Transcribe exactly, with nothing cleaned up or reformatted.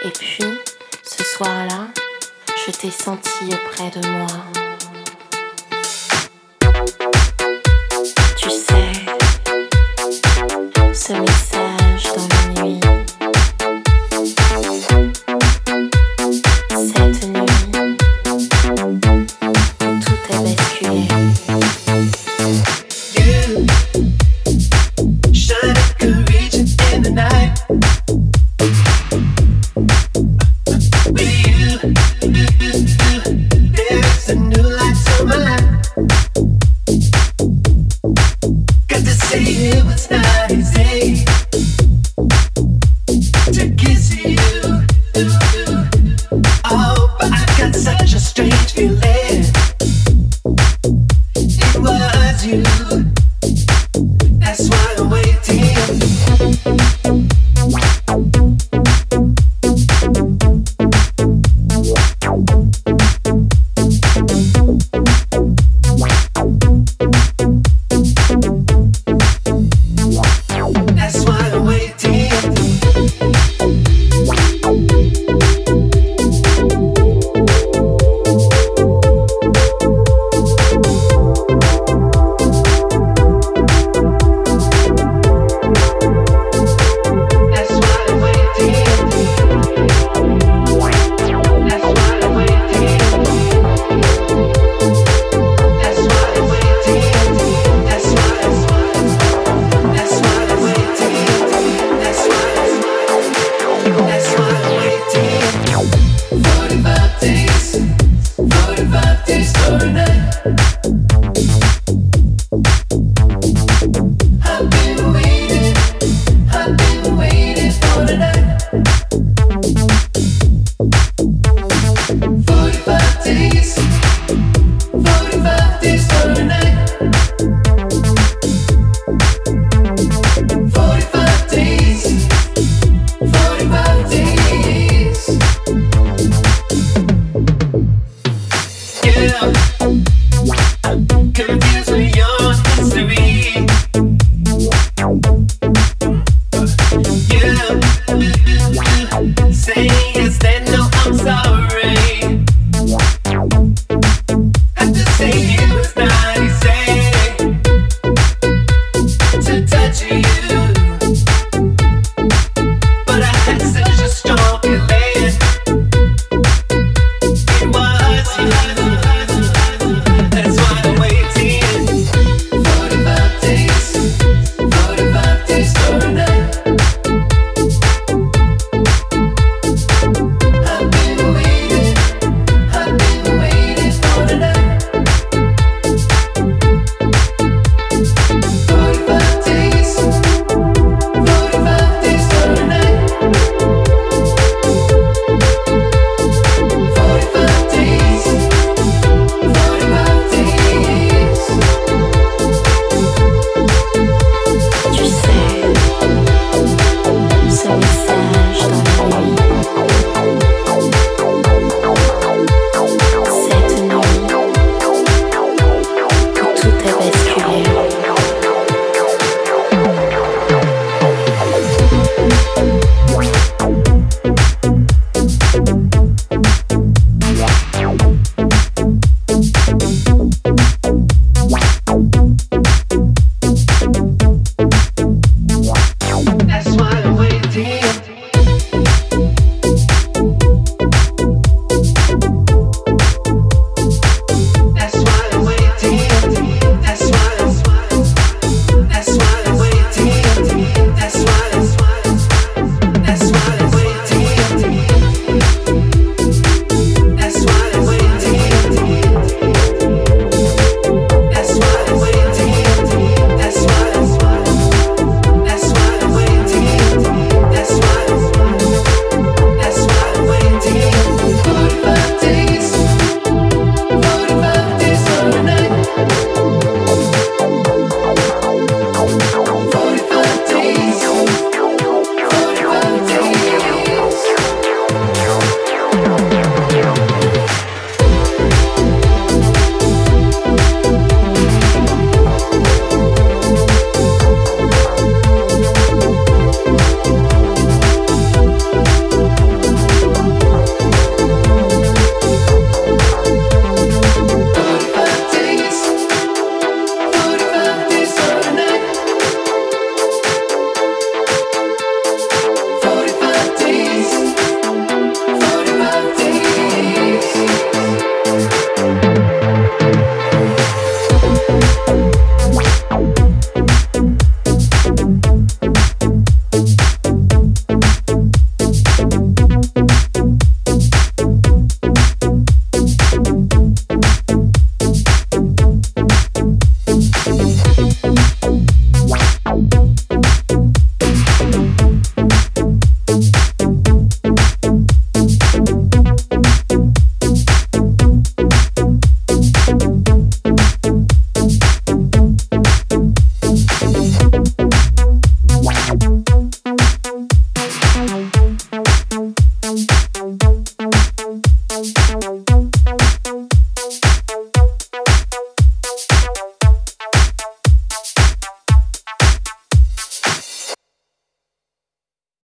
Et puis, ce soir-là, je t'ai senti auprès de moi. Tu sais, ce message dans la nuit. Cette nuit, tout a basculé. You shine like a region in the night. With you, there's a new light to my life. Got to say it was not easy to kiss you. Oh, but I got such a strange feeling. It was you. That's why I'm waiting. That's why I'm waiting. Confused.